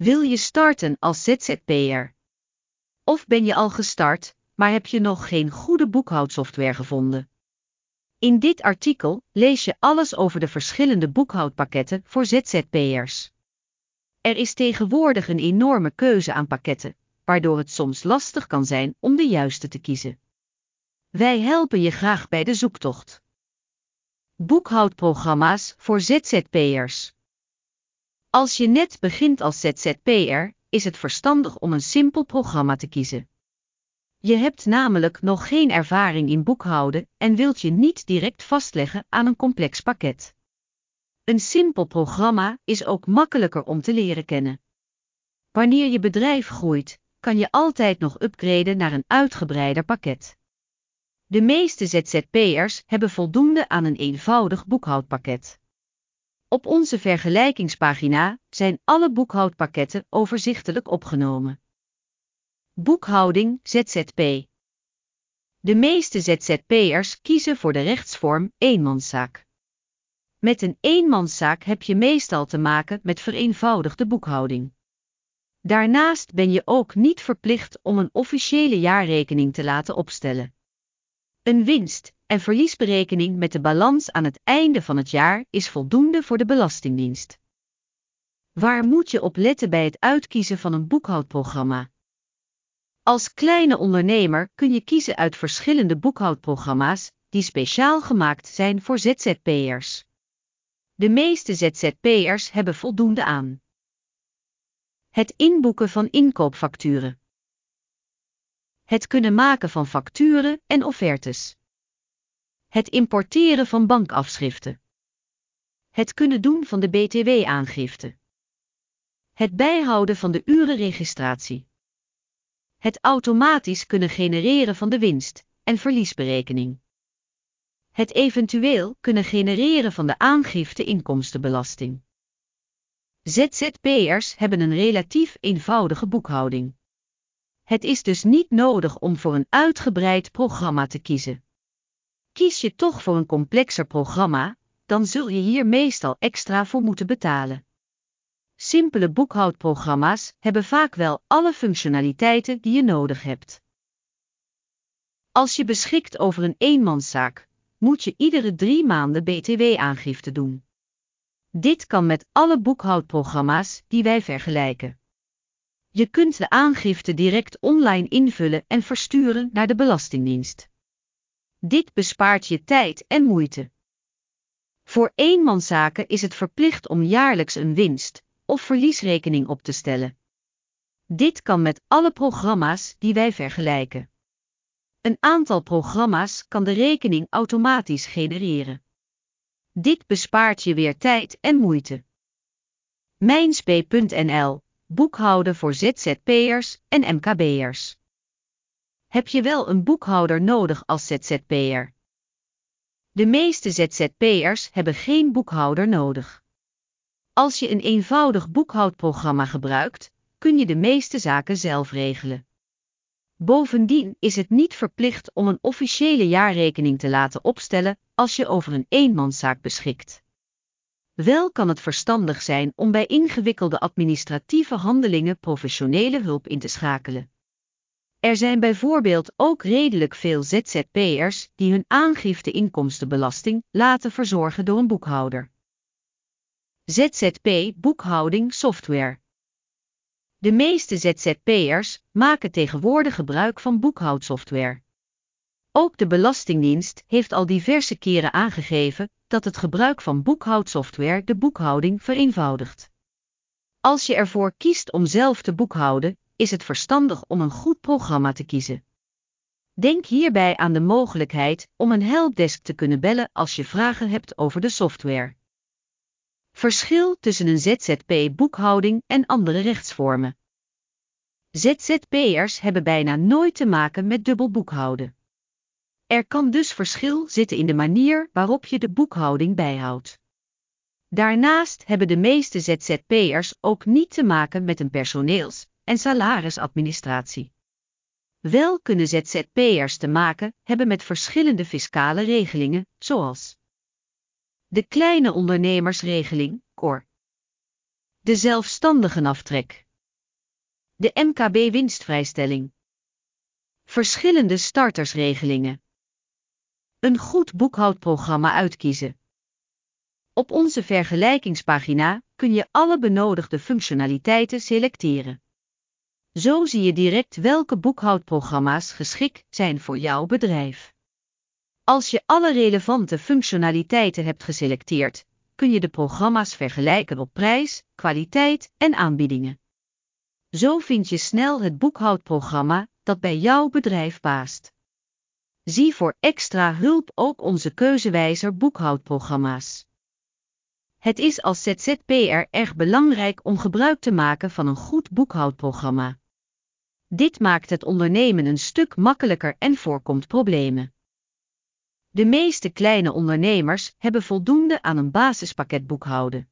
Wil je starten als ZZP'er? Of ben je al gestart, maar heb je nog geen goede boekhoudsoftware gevonden? In dit artikel lees je alles over de verschillende boekhoudpakketten voor ZZP'ers. Er is tegenwoordig een enorme keuze aan pakketten, waardoor het soms lastig kan zijn om de juiste te kiezen. Wij helpen je graag bij de zoektocht. Boekhoudprogramma's voor ZZP'ers. Als je net begint als ZZP'er, is het verstandig om een simpel programma te kiezen. Je hebt namelijk nog geen ervaring in boekhouden en wilt je niet direct vastleggen aan een complex pakket. Een simpel programma is ook makkelijker om te leren kennen. Wanneer je bedrijf groeit, kan je altijd nog upgraden naar een uitgebreider pakket. De meeste ZZP'ers hebben voldoende aan een eenvoudig boekhoudpakket. Op onze vergelijkingspagina zijn alle boekhoudpakketten overzichtelijk opgenomen. Boekhouding ZZP. De meeste ZZP'ers kiezen voor de rechtsvorm eenmanszaak. Met een eenmanszaak heb je meestal te maken met vereenvoudigde boekhouding. Daarnaast ben je ook niet verplicht om een officiële jaarrekening te laten opstellen. Een winst- en verliesberekening met de balans aan het einde van het jaar is voldoende voor de Belastingdienst. Waar moet je op letten bij het uitkiezen van een boekhoudprogramma? Als kleine ondernemer kun je kiezen uit verschillende boekhoudprogramma's die speciaal gemaakt zijn voor ZZP'ers. De meeste ZZP'ers hebben voldoende aan. Het inboeken van inkoopfacturen. Het kunnen maken van facturen en offertes. Het importeren van bankafschriften. Het kunnen doen van de BTW-aangifte. Het bijhouden van de urenregistratie. Het automatisch kunnen genereren van de winst- en verliesberekening. Het eventueel kunnen genereren van de aangifte inkomstenbelasting. ZZP'ers hebben een relatief eenvoudige boekhouding. Het is dus niet nodig om voor een uitgebreid programma te kiezen. Kies je toch voor een complexer programma, dan zul je hier meestal extra voor moeten betalen. Simpele boekhoudprogramma's hebben vaak wel alle functionaliteiten die je nodig hebt. Als je beschikt over een eenmanszaak, moet je iedere 3 maanden BTW-aangifte doen. Dit kan met alle boekhoudprogramma's die wij vergelijken. Je kunt de aangifte direct online invullen en versturen naar de Belastingdienst. Dit bespaart je tijd en moeite. Voor eenmanszaken is het verplicht om jaarlijks een winst- of verliesrekening op te stellen. Dit kan met alle programma's die wij vergelijken. Een aantal programma's kan de rekening automatisch genereren. Dit bespaart je weer tijd en moeite. Mijnspe.nl, boekhouden voor ZZP'ers en MKB'ers. Heb je wel een boekhouder nodig als ZZP'er? De meeste ZZP'ers hebben geen boekhouder nodig. Als je een eenvoudig boekhoudprogramma gebruikt, kun je de meeste zaken zelf regelen. Bovendien is het niet verplicht om een officiële jaarrekening te laten opstellen als je over een eenmanszaak beschikt. Wel kan het verstandig zijn om bij ingewikkelde administratieve handelingen professionele hulp in te schakelen. Er zijn bijvoorbeeld ook redelijk veel ZZP'ers die hun aangifte inkomstenbelasting laten verzorgen door een boekhouder. ZZP boekhouding software. De meeste ZZP'ers maken tegenwoordig gebruik van boekhoudsoftware. Ook de Belastingdienst heeft al diverse keren aangegeven dat het gebruik van boekhoudsoftware de boekhouding vereenvoudigt. Als je ervoor kiest om zelf te boekhouden, is het verstandig om een goed programma te kiezen. Denk hierbij aan de mogelijkheid om een helpdesk te kunnen bellen als je vragen hebt over de software. Verschil tussen een ZZP-boekhouding en andere rechtsvormen. ZZP'ers hebben bijna nooit te maken met dubbel boekhouden. Er kan dus verschil zitten in de manier waarop je de boekhouding bijhoudt. Daarnaast hebben de meeste ZZP'ers ook niet te maken met een personeels- en salarisadministratie. Wel kunnen ZZP'ers te maken hebben met verschillende fiscale regelingen, zoals de kleine ondernemersregeling, KOR, de zelfstandigenaftrek, De MKB-winstvrijstelling. Verschillende startersregelingen. Een goed boekhoudprogramma uitkiezen. Op onze vergelijkingspagina kun je alle benodigde functionaliteiten selecteren. Zo zie je direct welke boekhoudprogramma's geschikt zijn voor jouw bedrijf. Als je alle relevante functionaliteiten hebt geselecteerd, kun je de programma's vergelijken op prijs, kwaliteit en aanbiedingen. Zo vind je snel het boekhoudprogramma dat bij jouw bedrijf past. Zie voor extra hulp ook onze keuzewijzer boekhoudprogramma's. Het is als ZZP'er erg belangrijk om gebruik te maken van een goed boekhoudprogramma. Dit maakt het ondernemen een stuk makkelijker en voorkomt problemen. De meeste kleine ondernemers hebben voldoende aan een basispakket boekhouden.